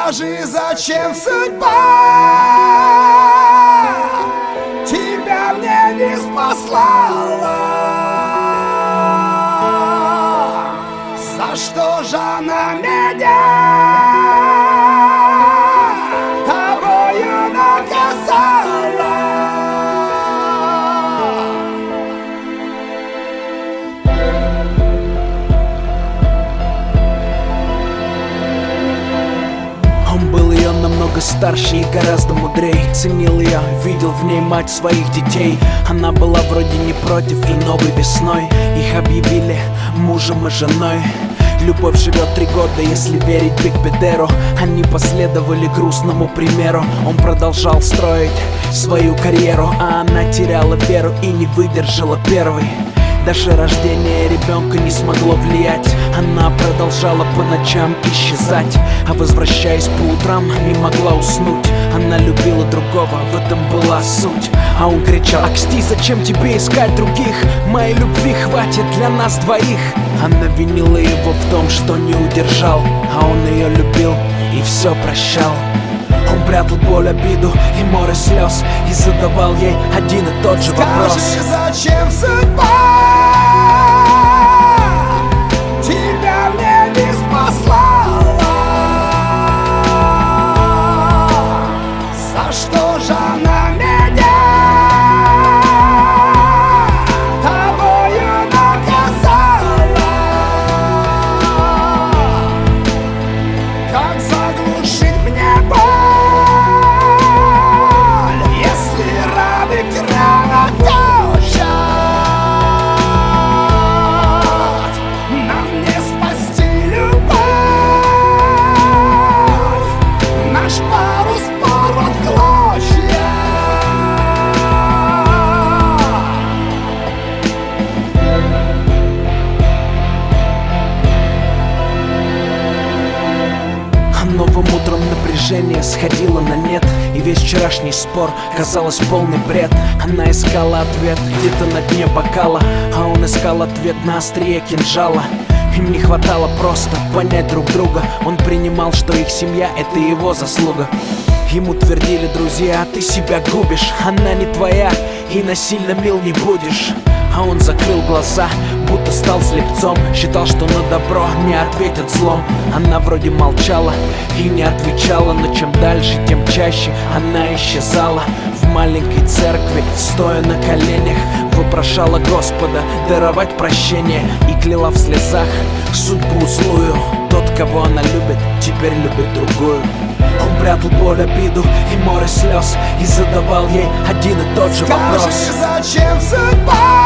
Скажи, зачем судьба тебя мне не спаслала? За что же она меня тобою наказала? Он был ее намного старше и гораздо мудрей. Ценил ее, видел в ней мать своих детей. Она была вроде не против, и новой весной их объявили мужем и женой. Любовь живет 3 года, если верить Биг Бедеру. Они последовали грустному примеру. Он продолжал строить свою карьеру, а она теряла веру и не выдержала первой. Даже рождение ребенка не смогло влиять. Она продолжала по ночам исчезать, а возвращаясь по утрам не могла уснуть. Она любила другого, в этом была суть. А он кричал: «Аксти, зачем тебе искать других? Моей любви хватит для нас двоих». Она винила его в том, что не удержал, а он ее любил и все прощал. Он прятал боль, обиду и море слез и задавал ей один и тот же вопрос: «Скажи, зачем судьба тебя мне не спаслала? За что же она меня тобою наказала? Как заглушить мне боль, если раны крана точат? Нам не спасти любовь, наш парус порван в клочья». А новым утром напряжение сходило на нет, и весь вчерашний спор казалось полный бред. Она искала ответ где-то на дне бокала, а он искал ответ на острие кинжала. Им не хватало просто понять друг друга. Он принимал, что их семья — это его заслуга. Ему твердили друзья: ты себя губишь, она не твоя и насильно мил не будешь. А он закрыл глаза, будто стал слепцом. Считал, что на добро не ответят злом. Она вроде молчала и не отвечала, но чем дальше, тем чаще она исчезала. В маленькой церкви, стоя на коленях, вопрошала Господа даровать прощение и кляла в слезах судьбу злую. Тот, кого она любит, теперь любит другую. Он прятал боль, обиду и море слез и задавал ей один и тот же вопрос: «Скажи, зачем судьба